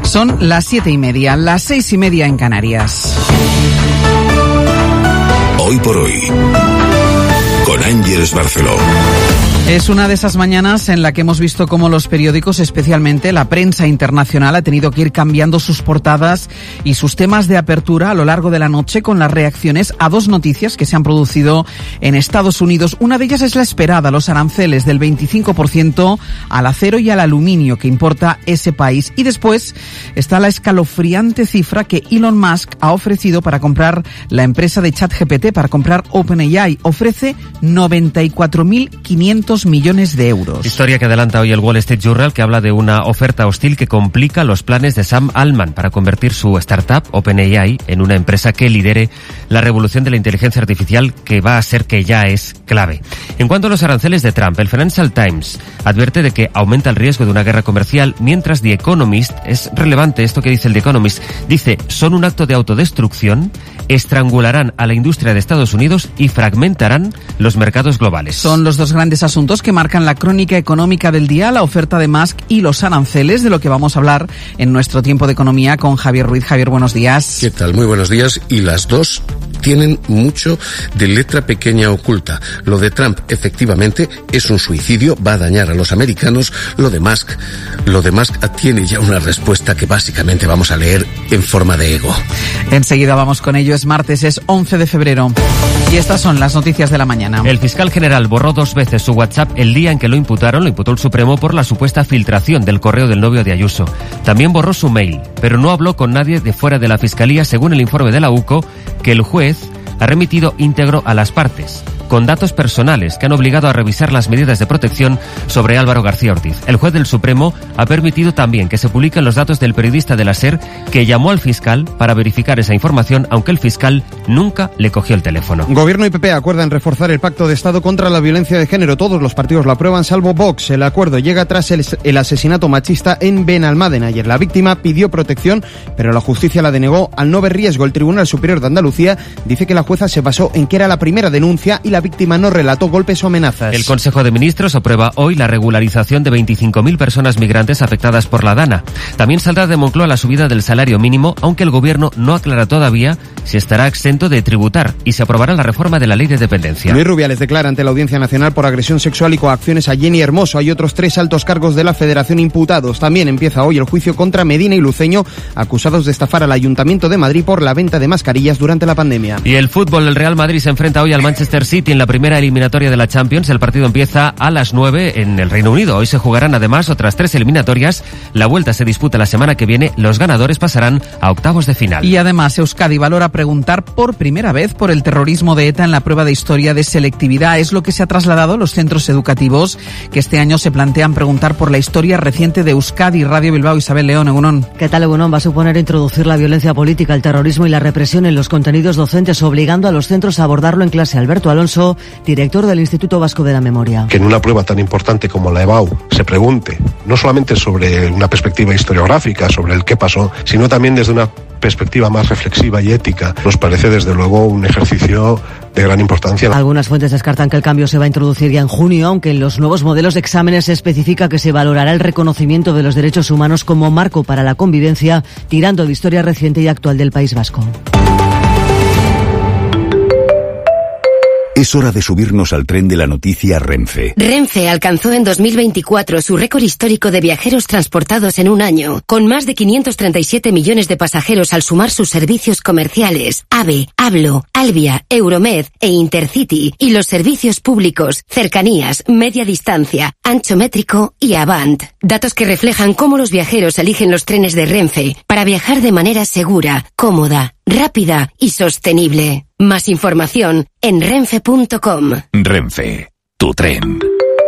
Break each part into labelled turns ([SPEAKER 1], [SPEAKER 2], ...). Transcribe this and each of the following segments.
[SPEAKER 1] Son las 7:30, las 6:30 en Canarias.
[SPEAKER 2] Hoy por hoy, con Ángeles Barceló.
[SPEAKER 1] Es una de esas mañanas en la que hemos visto cómo los periódicos, especialmente la prensa internacional, ha tenido que ir cambiando sus portadas y sus temas de apertura a lo largo de la noche con las reacciones a dos noticias que se han producido en Estados Unidos. Una de ellas es la esperada, los aranceles del 25% al acero y al aluminio que importa ese país. Y después está la escalofriante cifra que Elon Musk ha ofrecido para comprar la empresa de ChatGPT, para comprar OpenAI. Ofrece 94.500 millones de euros.
[SPEAKER 3] Historia que adelanta hoy el Wall Street Journal, que habla de una oferta hostil que complica los planes de Sam Altman para convertir su startup OpenAI en una empresa que lidere la revolución de la inteligencia artificial, que va a ser, que ya es clave. En cuanto a los aranceles de Trump, el Financial Times advierte de que aumenta el riesgo de una guerra comercial, mientras The Economist, es relevante esto que dice el The Economist, dice: son un acto de autodestrucción, estrangularán a la industria de Estados Unidos y fragmentarán los mercados globales.
[SPEAKER 1] Son los dos grandes asuntos que marcan la crónica económica del día, la oferta de Musk y los aranceles, de lo que vamos a hablar en nuestro tiempo de economía con Javier Ruiz. Javier, buenos días.
[SPEAKER 4] ¿Qué tal? Muy buenos días. Y las dos tienen mucho de letra pequeña oculta. Lo de Trump, efectivamente, es un suicidio, va a dañar a los americanos. Lo de Musk tiene ya una respuesta que básicamente vamos a leer en forma de ego.
[SPEAKER 1] Enseguida vamos con ello. Es martes, es 11 de febrero. Y estas son las noticias de la mañana.
[SPEAKER 3] El fiscal general borró 2 veces su WhatsApp el día en que lo imputó el Supremo por la supuesta filtración del correo del novio de Ayuso. También borró su mail, pero no habló con nadie de fuera de la Fiscalía, según el informe de la UCO, que el juez ha remitido íntegro a las partes, con datos personales que han obligado a revisar las medidas de protección sobre Álvaro García Ortiz. El juez del Supremo ha permitido también que se publiquen los datos del periodista de la SER que llamó al fiscal para verificar esa información, aunque el fiscal nunca le cogió el teléfono.
[SPEAKER 5] Gobierno y PP acuerdan reforzar el pacto de Estado contra la violencia de género. Todos los partidos lo aprueban, salvo Vox. El acuerdo llega tras el asesinato machista en Benalmádena. Ayer la víctima pidió protección, pero la justicia la denegó al no ver riesgo. El Tribunal Superior de Andalucía dice que la jueza se basó en que era la primera denuncia y la víctima no relató golpes o amenazas.
[SPEAKER 3] El Consejo de Ministros aprueba hoy la regularización de 25.000 personas migrantes afectadas por la DANA. También saldrá de Moncloa la subida del salario mínimo, aunque el Gobierno no aclara todavía si estará exento de tributar, y se aprobará la reforma de la Ley de Dependencia.
[SPEAKER 5] Luis Rubiales declara ante la Audiencia Nacional por agresión sexual y coacciones a Jenny Hermoso. Hay otros 3 altos cargos de la Federación imputados. También empieza hoy el juicio contra Medina y Luceño, acusados de estafar al Ayuntamiento de Madrid por la venta de mascarillas durante la pandemia.
[SPEAKER 3] Y el fútbol, el Real Madrid se enfrenta hoy al Manchester City en la primera eliminatoria de la Champions. El partido empieza a las 9 en el Reino Unido. Hoy se jugarán además otras 3 eliminatorias. La vuelta se disputa la semana que viene. Los ganadores pasarán a octavos de final.
[SPEAKER 1] Y además Euskadi valora preguntar por primera vez por el terrorismo de ETA en la prueba de historia de selectividad. Es lo que se ha trasladado a los centros educativos, que este año se plantean preguntar por la historia reciente de Euskadi. Radio Bilbao, Isabel León, Egunon.
[SPEAKER 6] ¿Qué tal, Egunon? Va a suponer introducir la violencia política, el terrorismo y la represión en los contenidos docentes, obligando a los centros a abordarlo en clase. Alberto Alonso, director del Instituto Vasco de la Memoria.
[SPEAKER 7] Que en una prueba tan importante como la EBAU se pregunte no solamente sobre una perspectiva historiográfica, sobre el qué pasó, sino también desde una perspectiva más reflexiva y ética, nos parece desde luego un ejercicio de gran importancia.
[SPEAKER 6] Algunas fuentes descartan que el cambio se va a introducir ya en junio, aunque en los nuevos modelos de exámenes se especifica que se valorará el reconocimiento de los derechos humanos como marco para la convivencia, tirando de historia reciente y actual del País Vasco.
[SPEAKER 2] Es hora de subirnos al tren de la noticia Renfe.
[SPEAKER 8] Renfe alcanzó en 2024 su récord histórico de viajeros transportados en un año, con más de 537 millones de pasajeros al sumar sus servicios comerciales, AVE, Hablo, Alvia, Euromed e Intercity, y los servicios públicos, cercanías, media distancia, ancho métrico y Avant. Datos que reflejan cómo los viajeros eligen los trenes de Renfe para viajar de manera segura, cómoda, rápida y sostenible. Más información en renfe.com.
[SPEAKER 2] Renfe, tu tren.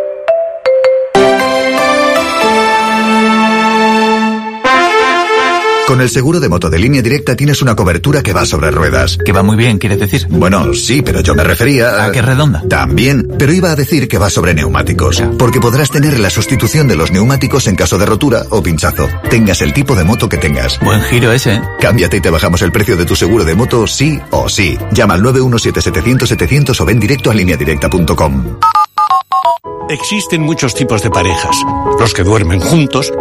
[SPEAKER 9] Con el seguro de moto de Línea Directa tienes una cobertura que va sobre ruedas.
[SPEAKER 10] Que va muy bien, ¿quieres decir?
[SPEAKER 9] Bueno, sí, pero yo me refería
[SPEAKER 10] ¿A que redonda?
[SPEAKER 9] También, pero iba a decir que va sobre neumáticos. Porque podrás tener la sustitución de los neumáticos en caso de rotura o pinchazo. Tengas el tipo de moto que tengas.
[SPEAKER 10] Buen giro ese, ¿eh?
[SPEAKER 9] Cámbiate y te bajamos el precio de tu seguro de moto sí o sí. Llama al 917-700-700 o ven directo a lineadirecta.com.
[SPEAKER 11] Existen muchos tipos de parejas. Los que duermen juntos,